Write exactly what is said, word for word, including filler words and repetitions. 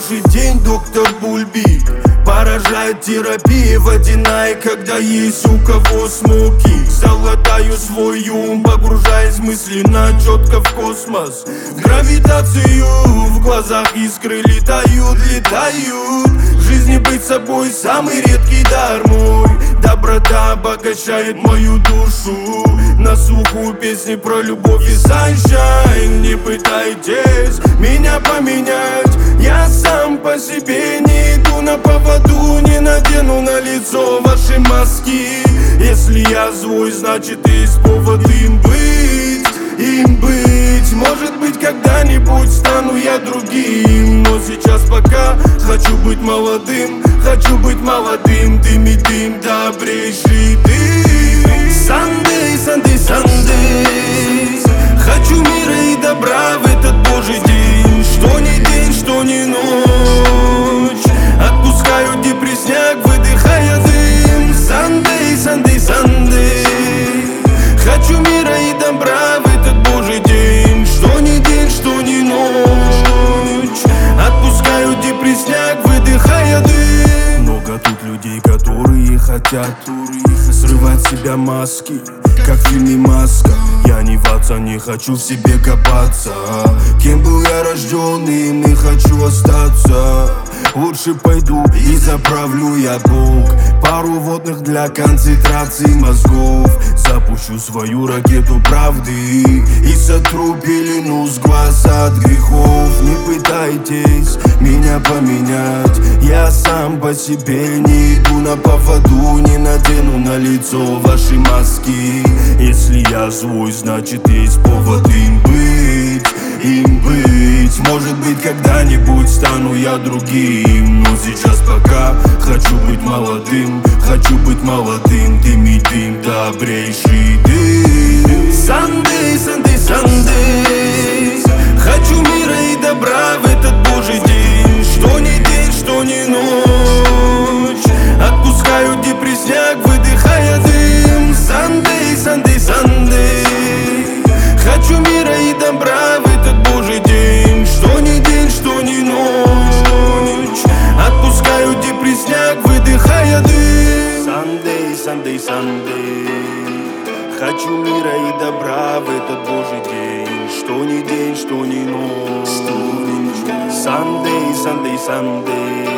божий день, доктор Бульби. Поражает терапия водяная, когда есть у кого смоки. Золотаю свой ум, погружаясь мысленно четко в космос. В гравитацию, в глазах искры летают, летают. В жизни быть собой самый редкий дар мой. Доброта обогащает мою душу. На слуху песни про любовь и sunshine. Не пытайтесь меня поменять, я сам по себе не иду на поводу. Не надену на лицо ваши маски. Если я злой, значит есть повод им быть, им быть. Может быть когда-нибудь стану я другим, но сейчас пока хочу быть молодым. Хочу быть молодым, дым и дым, добрейший дым. Sunday, Sunday, Sunday. Хочу мира и добра в этот божий день. Что ни день, что ни ночь. Отпускаю депресняк, выдыхая дым. Sunday, Sunday, Sunday. Хочу мира и добра в этот божий день. Что ни день, что ни ночь. Отпускаю депресняк, выдыхая дым. Много тут людей, которые хотят срывать с себя маски, как в фильме «Маска». Я не в отца, не хочу в себе копаться. Кем был я рожденным, не хочу остаться. Лучше пойду и заправлю я Бог. Пару водных для концентрации мозгов. Запущу свою ракету правды и сотру пелену с глаз от грехов. Не пытайтесь меня поменять, я сам по себе не иду на поводу. Не надену на лицо ваши маски. Если я злой, значит есть повод им быть, им быть. Может быть когда-нибудь стану я другим, но сейчас пока хочу быть молодым. Хочу быть молодым, дым и дым, добрейший дым. Sunday, Sunday, Sunday. Хочу мира и добра в этот божий день. Что ни день, что ни ночь. Отпускаю депресняк, выдыхая дым. Sunday, Sunday, Sunday. Хочу мира и добра в этот божий день. Что ни день, что ни ночь. Отпускаю депресняк, выдыхая дым. Sunday, Sunday, Sunday. Хочу мира и добра в этот божий день. Что ни день, что ни ночь. Sunday, Sunday, Sunday.